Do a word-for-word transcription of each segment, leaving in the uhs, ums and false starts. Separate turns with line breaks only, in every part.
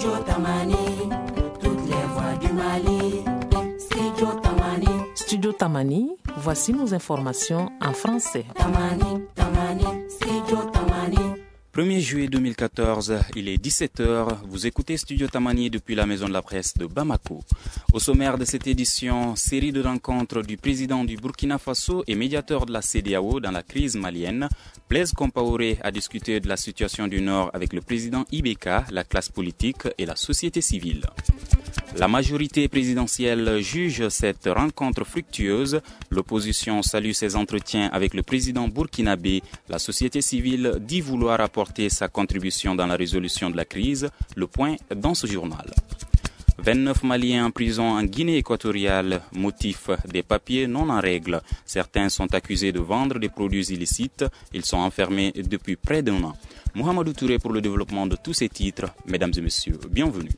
Studio Tamani, toutes les voix du Mali. Studio Tamani.
Studio Tamani, voici nos informations en français.
Tamani, Tamani, Studio Tamani.
premier juillet deux mille quatorze, il est dix-sept heures, vous écoutez Studio Tamani depuis la maison de la presse de Bamako. Au sommaire de cette édition, série de rencontres du président du Burkina Faso et médiateur de la C E D E A O dans la crise malienne. Blaise Compaoré a discuté de la situation du Nord avec le président I B K, la classe politique et la société civile. La majorité présidentielle juge cette rencontre fructueuse. L'opposition salue ses entretiens avec le président burkinabé. La société civile dit vouloir apporter sa contribution dans la résolution de la crise. Le point dans ce journal. vingt-neuf Maliens en prison en Guinée équatoriale, motif des papiers non en règle. Certains sont accusés de vendre des produits illicites. Ils sont enfermés depuis près d'un an. Mohamedou Touré pour le développement de tous ces titres. Mesdames et messieurs, bienvenue.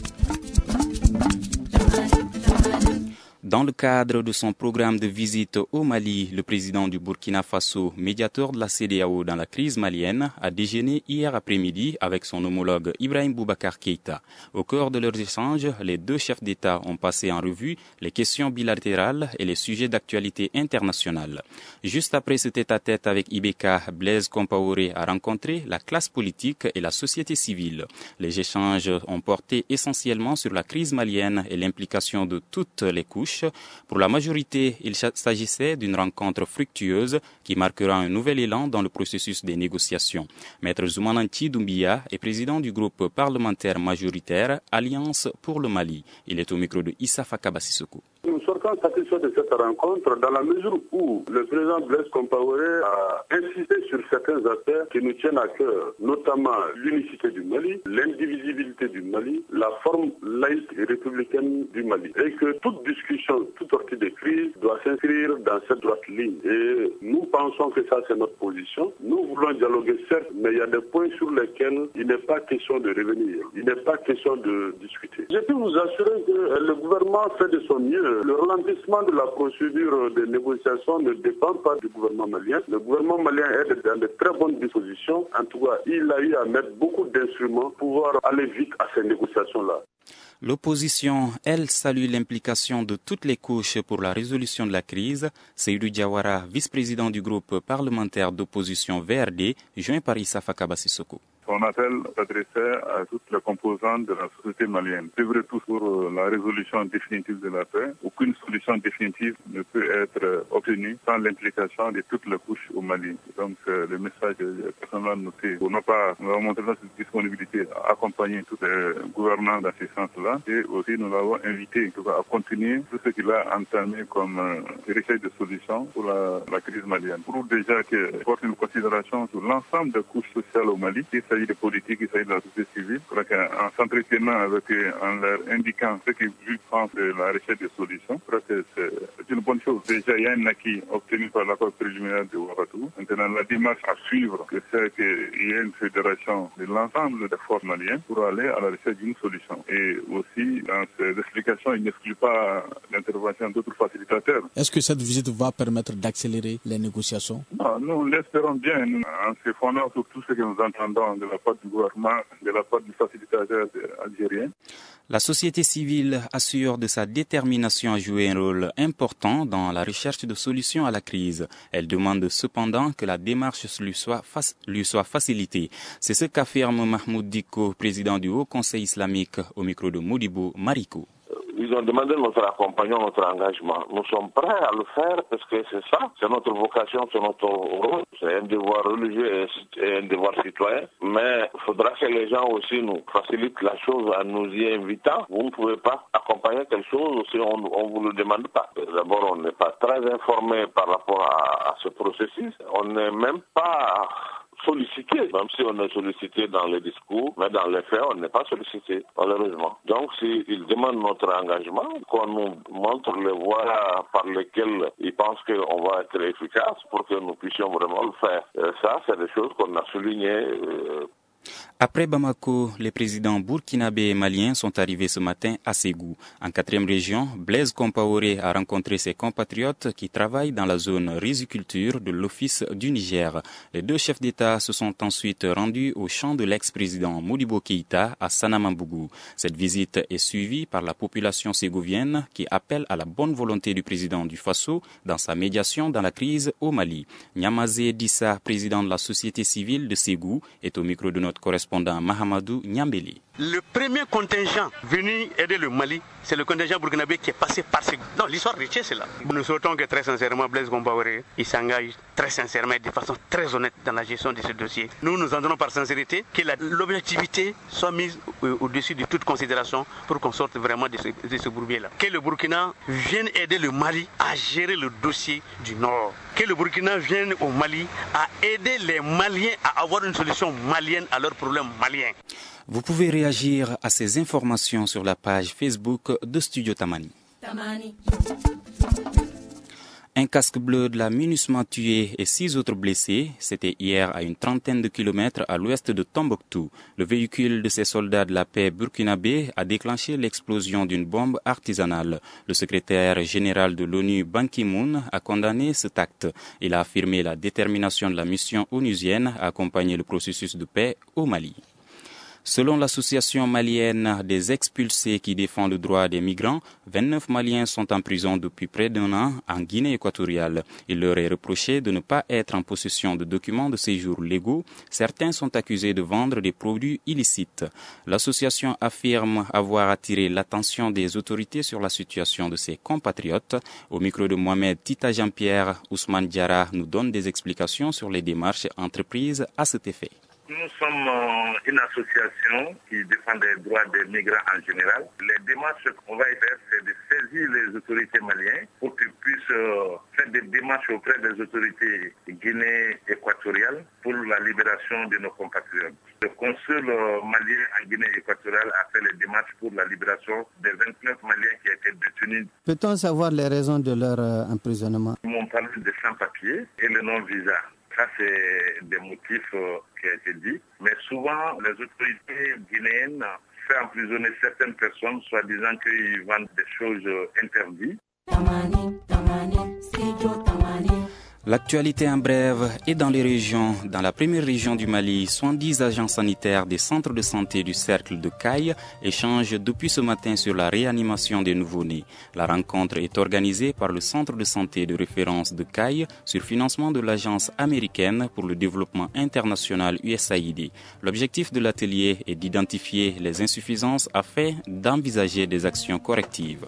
Dans le cadre de son programme de visite au Mali, le président du Burkina Faso, médiateur de la C E D E A O dans la crise malienne, a déjeuné hier après-midi avec son homologue Ibrahim Boubacar Keïta. Au cœur de leurs échanges, les deux chefs d'État ont passé en revue les questions bilatérales et les sujets d'actualité internationale. Juste après ce tête-à-tête avec I B K, Blaise Compaoré a rencontré la classe politique et la société civile. Les échanges ont porté essentiellement sur la crise malienne et l'implication de toutes les couches. Pour la majorité, il s'agissait d'une rencontre fructueuse qui marquera un nouvel élan dans le processus des négociations. Maître Zoumananti Doumbia est président du groupe parlementaire majoritaire Alliance pour le Mali. Il est au micro de Issa Fakaba Sissoko.
Nous sortons satisfaits de cette rencontre dans la mesure où le président Blaise Compaoré a insisté sur certains aspects qui nous tiennent à cœur, notamment l'unicité du Mali, l'indivisibilité du Mali, la forme laïque et républicaine du Mali, et que toute discussion, toute sortie de crise doit s'inscrire dans cette droite ligne. Et nous pensons que ça, c'est notre position. Nous voulons dialoguer, certes, mais il y a des points sur lesquels il n'est pas question de revenir, il n'est pas question de discuter. Je peux vous assurer que le gouvernement fait de son mieux. Le ralentissement de la procédure de négociation ne dépend pas du gouvernement malien. Le gouvernement malien est dans de très bonnes dispositions. En tout cas, il a eu à mettre beaucoup d'instruments pour pouvoir aller vite à ces négociations-là.
L'opposition, elle, salue l'implication de toutes les couches pour la résolution de la crise. Seydou Diawara, vice-président du groupe parlementaire d'opposition V R D, joint par Issa Fakaba Sissoko.
Son appel s'adressait à toutes les composantes de la société malienne. C'est vrai tout pour la résolution définitive de la paix. Aucune solution définitive ne peut être obtenue sans l'implication de toutes les couches au Mali. Donc le message est personnellement noté. Pour ne pas, nous avons montré notre disponibilité à accompagner tous les gouvernants dans ce sens-là. Et aussi nous l'avons invité à continuer tout ce qu'il a entamé comme recherche de solutions pour la, la crise malienne. Pour déjà qu'il porte une considération sur l'ensemble des couches sociales au Mali. Il s'agit de politique, il s'agit de la société civile. En s'entretenant avec eux, en leur indiquant ce qu'ils pensent de la recherche de solutions, je crois que c'est une bonne chose. Déjà, il y a un acquis obtenu par l'accord préliminaire de Ouagadougou. Maintenant, la démarche à suivre, c'est qu'il y ait une fédération de l'ensemble des forces maliennes pour aller à la recherche d'une solution. Et aussi, dans ces explications, il n'exclut pas l'intervention d'autres facilitateurs.
Est-ce que cette visite va permettre d'accélérer les négociations?
Non, nous l'espérons bien, en se fondant sur tout ce que nous entendons de la part du gouvernement, de la part du facilitateur algérien.
La société civile assure de sa détermination à jouer un rôle important dans la recherche de solutions à la crise. Elle demande cependant que la démarche lui soit, lui soit facilitée. C'est ce qu'affirme Mahmoud Diko, président du Haut Conseil islamique, au micro de Modibo Mariko.
Ils ont demandé notre accompagnement, notre engagement. Nous sommes prêts à le faire parce que c'est ça, c'est notre vocation, c'est notre rôle, c'est un devoir religieux et un devoir citoyen. Mais il faudra que les gens aussi nous facilitent la chose en nous y invitant. Vous ne pouvez pas accompagner quelque chose si on ne vous le demande pas. D'abord, on n'est pas très informé par rapport à, à ce processus. On n'est même pas sollicité, même si on est sollicité dans les discours, mais dans les faits, on n'est pas sollicité, malheureusement. Donc, s'ils demandent notre engagement, qu'on nous montre les voies par lesquelles ils pensent qu'on va être efficace pour que nous puissions vraiment le faire. Euh, ça, c'est des choses qu'on a soulignées euh,
Après Bamako, les présidents burkinabés et maliens sont arrivés ce matin à Ségou. En quatrième région, Blaise Compaoré a rencontré ses compatriotes qui travaillent dans la zone riziculture de l'Office du Niger. Les deux chefs d'État se sont ensuite rendus au champ de l'ex-président Modibo Keïta à Sanamambougou. Cette visite est suivie par la population ségovienne qui appelle à la bonne volonté du président du Faso dans sa médiation dans la crise au Mali. Nyamazé Dissa, président de la société civile de Ségou, est au micro de notre correspondant Mahamadou Nyambeli.
Le premier contingent venu aider le Mali, c'est le contingent burkinabé qui est passé par Ségou. Non, l'histoire retient cela. Nous souhaitons que très sincèrement Blaise Compaoré, il s'engage très sincèrement et de façon très honnête dans la gestion de ce dossier. Nous nous entendons par sincérité que la, l'objectivité soit mise au-dessus de toute considération pour qu'on sorte vraiment de ce, de ce bourbier-là. Que le Burkina vienne aider le Mali à gérer le dossier du Nord. Que le Burkina vienne au Mali à aider les Maliens à avoir une solution malienne à leurs problèmes maliens.
Vous pouvez réagir à ces informations sur la page Facebook de Studio Tamani. Tamani. Un casque bleu de la MINUSMA tué et six autres blessés, c'était hier à une trentaine de kilomètres à l'ouest de Tombouctou. Le véhicule de ces soldats de la paix burkinabé a déclenché l'explosion d'une bombe artisanale. Le secrétaire général de l'ONU, Ban Ki-moon, a condamné cet acte. Il a affirmé la détermination de la mission onusienne à accompagner le processus de paix au Mali. Selon l'association malienne des expulsés qui défend le droit des migrants, vingt-neuf Maliens sont en prison depuis près d'un an en Guinée équatoriale. Il leur est reproché de ne pas être en possession de documents de séjour légaux. Certains sont accusés de vendre des produits illicites. L'association affirme avoir attiré l'attention des autorités sur la situation de ses compatriotes. Au micro de Mohamed Tita Jean-Pierre, Ousmane Diarra nous donne des explications sur les démarches entreprises à cet effet.
Nous sommes une association qui défend les droits des migrants en général. Les démarches qu'on va faire, c'est de saisir les autorités maliennes pour qu'ils puissent faire des démarches auprès des autorités guinéennes équatoriales pour la libération de nos compatriotes. Le consul malien en Guinée équatoriale a fait les démarches pour la libération des vingt-neuf Maliens qui étaient détenus.
Peut-on savoir les raisons de leur emprisonnement?
Ils m'ont parlé de sans-papiers et le non-visa. Ça, c'est des motifs euh, qui ont été dit. Mais souvent, les autorités guinéennes font emprisonner certaines personnes, soit disant qu'ils vendent des choses euh, interdites. Tamani,
Tamani, Tamani. L'actualité en brève est dans les régions. Dans la première région du Mali, soixante-dix agents sanitaires des centres de santé du cercle de Caille échangent depuis ce matin sur la réanimation des nouveau-nés. La rencontre est organisée par le centre de santé de référence de Caille sur financement de l'agence américaine pour le développement international U S A I D. L'objectif de l'atelier est d'identifier les insuffisances afin d'envisager des actions correctives.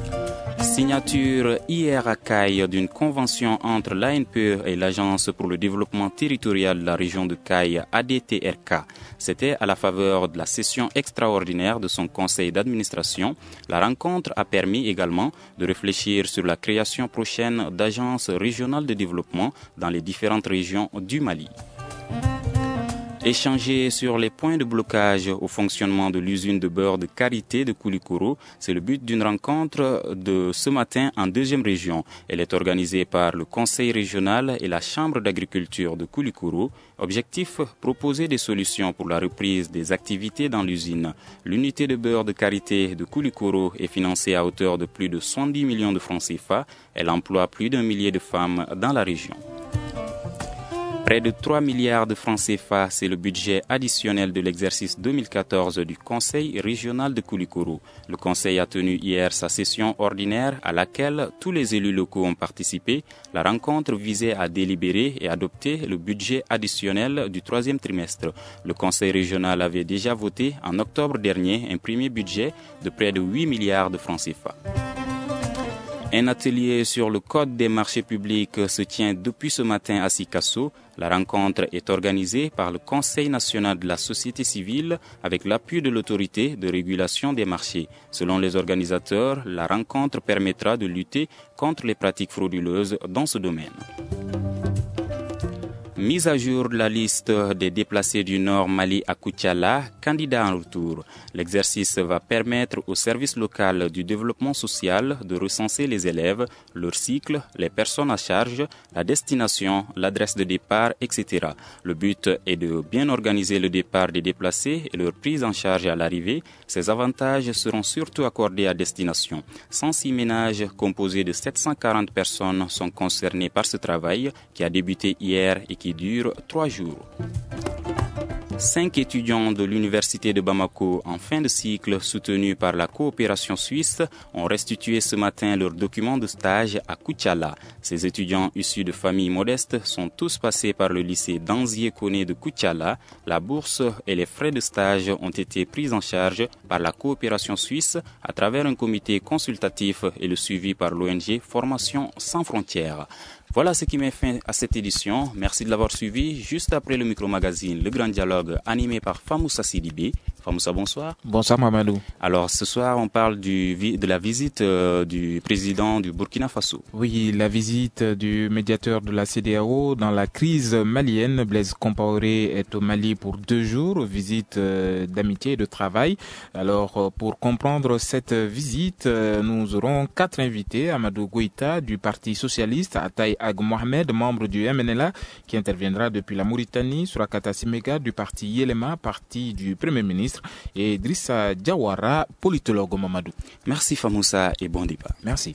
Signature hier à Caille d'une convention entre l'A N P E et l'Agence pour le développement territorial de la région de Caille, A D T R K. C'était à la faveur de la session extraordinaire de son conseil d'administration. La rencontre a permis également de réfléchir sur la création prochaine d'agences régionales de développement dans les différentes régions du Mali. Échanger sur les points de blocage au fonctionnement de l'usine de beurre de Karité de Koulikoro, c'est le but d'une rencontre de ce matin en deuxième région. Elle est organisée par le Conseil régional et la Chambre d'agriculture de Koulikoro. Objectif, proposer des solutions pour la reprise des activités dans l'usine. L'unité de beurre de Karité de Koulikoro est financée à hauteur de plus de soixante-dix millions de francs C F A. Elle emploie plus d'un millier de femmes dans la région. Près de trois milliards de francs C F A, c'est le budget additionnel de l'exercice deux mille quatorze du Conseil régional de Koulikoro. Le Conseil a tenu hier sa session ordinaire à laquelle tous les élus locaux ont participé. La rencontre visait à délibérer et adopter le budget additionnel du troisième trimestre. Le Conseil régional avait déjà voté en octobre dernier un premier budget de près de huit milliards de francs C F A. Un atelier sur le code des marchés publics se tient depuis ce matin à Sikasso. La rencontre est organisée par le Conseil national de la société civile avec l'appui de l'autorité de régulation des marchés. Selon les organisateurs, la rencontre permettra de lutter contre les pratiques frauduleuses dans ce domaine. Mise à jour de la liste des déplacés du Nord Mali à Koutiala, candidats en retour. L'exercice va permettre au service local du développement social de recenser les élèves, leur cycle, les personnes à charge, la destination, l'adresse de départ, et cetera. Le but est de bien organiser le départ des déplacés et leur prise en charge à l'arrivée. Ces avantages seront surtout accordés à destination. cent six ménages composés de sept cent quarante personnes sont concernés par ce travail qui a débuté hier et qui dure trois jours. Cinq étudiants de l'Université de Bamako en fin de cycle, soutenus par la coopération suisse, ont restitué ce matin leurs documents de stage à Koutiala. Ces étudiants issus de familles modestes sont tous passés par le lycée Danzié Koné de Koutiala. La bourse et les frais de stage ont été pris en charge par la coopération suisse à travers un comité consultatif et le suivi par l'O N G Formation sans frontières. Voilà ce qui met fin à cette édition. Merci de l'avoir suivi. Juste après le micro-magazine, le grand dialogue animé par Famoussa Sidibé. Famoussa, bonsoir.
Bonsoir Mamadou.
Alors ce soir, on parle du, de la visite euh, du président du Burkina Faso.
Oui, la visite du médiateur de la C E D E A O dans la crise malienne. Blaise Compaoré est au Mali pour deux jours, visite euh, d'amitié et de travail. Alors euh, pour comprendre cette visite, euh, nous aurons quatre invités. Amadou Goïta du Parti Socialiste, Ataï Ag Mohamed, membre du M N L A, qui interviendra depuis la Mauritanie, Surakata Simega du Parti Yelema, parti du Premier ministre, et Idrissa Diawara, politologue Mamadou.
Merci Famoussa et bon débat.
Merci.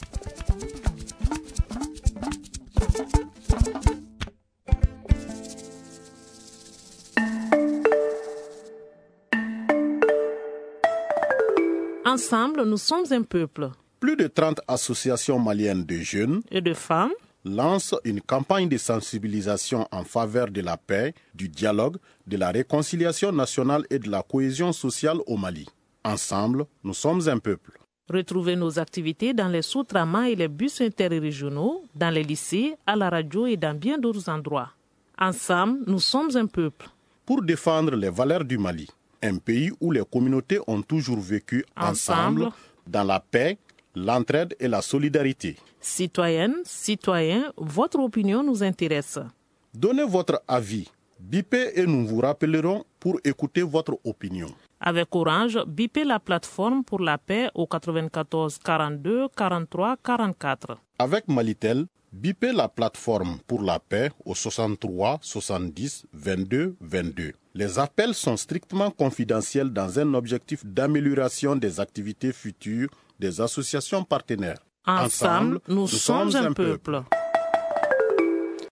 Ensemble, nous sommes un peuple.
Plus de trente associations maliennes de jeunes
et de femmes
lance une campagne de sensibilisation en faveur de la paix, du dialogue, de la réconciliation nationale et de la cohésion sociale au Mali. Ensemble, nous sommes un peuple.
Retrouvez nos activités dans les sous-tramans et les bus interrégionaux, dans les lycées, à la radio et dans bien d'autres endroits. Ensemble, nous sommes un peuple.
Pour défendre les valeurs du Mali, un pays où les communautés ont toujours vécu ensemble, ensemble dans la paix, l'entraide et la solidarité.
Citoyennes, citoyens, votre opinion nous intéresse.
Donnez votre avis. Bipez et nous vous rappellerons pour écouter votre opinion.
Avec Orange, bipez la plateforme pour la paix au quatre-vingt-quatorze quarante-deux quarante-trois quarante-quatre.
Avec Malitel, bipez la plateforme pour la paix au soixante-trois soixante-dix vingt-deux vingt-deux. Les appels sont strictement confidentiels dans un objectif d'amélioration des activités futures des associations partenaires.
Ensemble, nous, nous sommes, sommes un peuple. peuple.